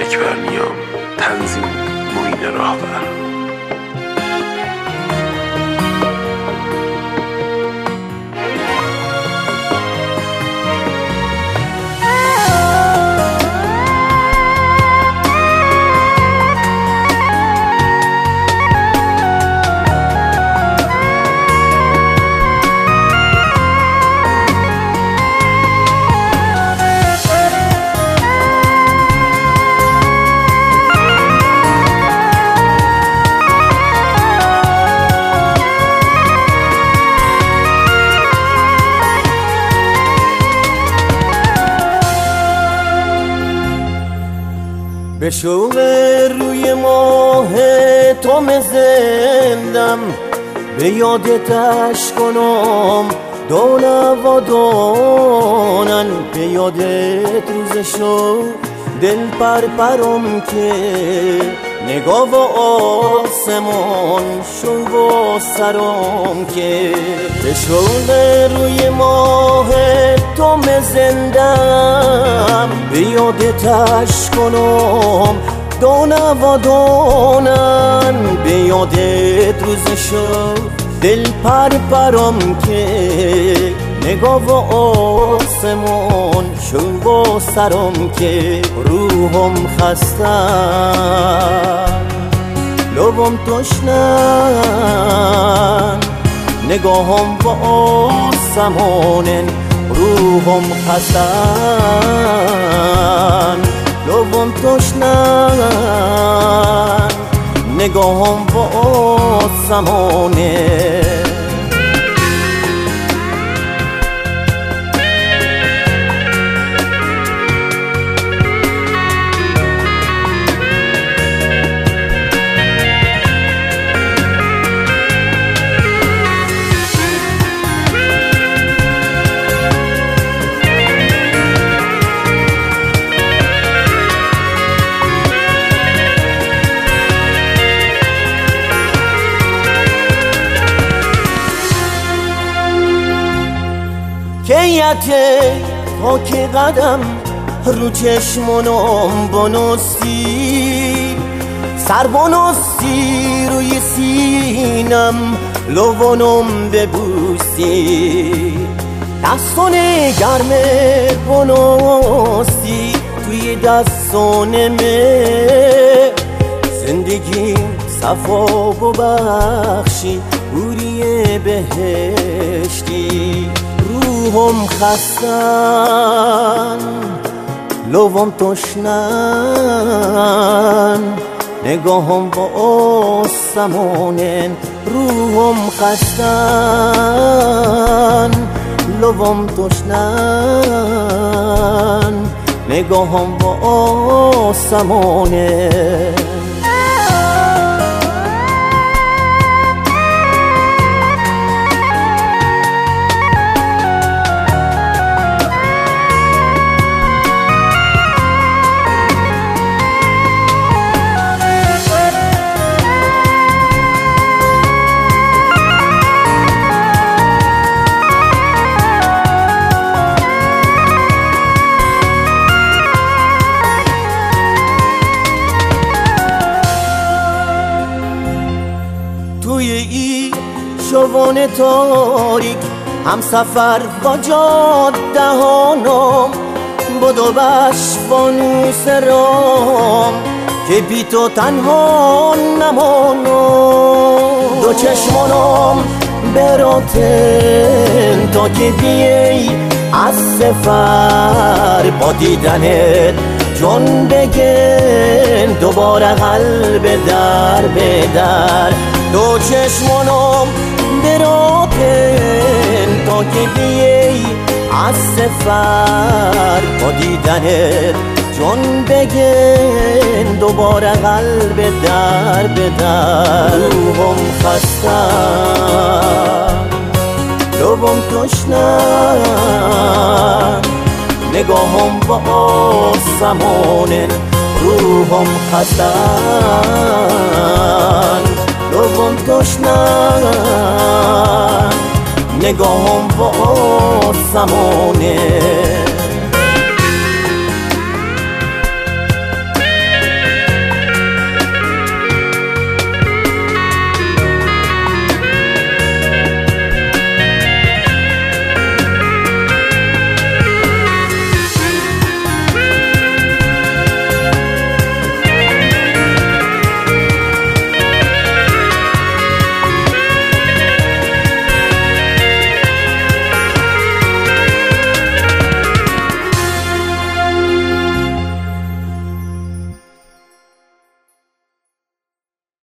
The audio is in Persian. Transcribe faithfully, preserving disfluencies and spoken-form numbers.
اکبر نیام، تنظیم معین راهبر. به شوق روی ماه تو مزندم، به یادتش کنم دونه و دونن، به یادت روزشو دل پر پرم که نگاه و آسمان شو و سرم که. به شوق روی ماه تو مزندم، به یادتش کنم دونه و دونن، به یادت روزشو دل پر پرم که نگاه و آسمان شو و سرم که. روحم خستن لبم تشنن، نگاهم و آسمانن. روحم خستن لبم تشنن، نگاهم و آسمانن. کیته تا که قدم رو چشمونم بنوستی، سر بنوستی روی سینم، لوانم ببوسی، دستان گرمه بنوستی توی دستانمه. زندگیم صفا ببخشی بوری بهشتی. روحم خستن لبم تشنن، نگاهم با آسمانن. روحم خستن لبم تشنن، نگاهم با آسمانن. توی ای شوان تاریک هم سفر با جاده هانم، بدو بش فانوس رام که بی تو تنها نمانم. دو چشمانم براتن تا که بیایی از سفر، با دیدنت جون بگن دوباره قلب در به در. دو چشمانم براتن تا که بیایی از سفر، با دیدنت جون بگن دوباره قلب در به در. روحم خستن لبم تشنن، نگاهم با آسمانن. روحم خستن لبم تشنن، نگاهم با آسمانن.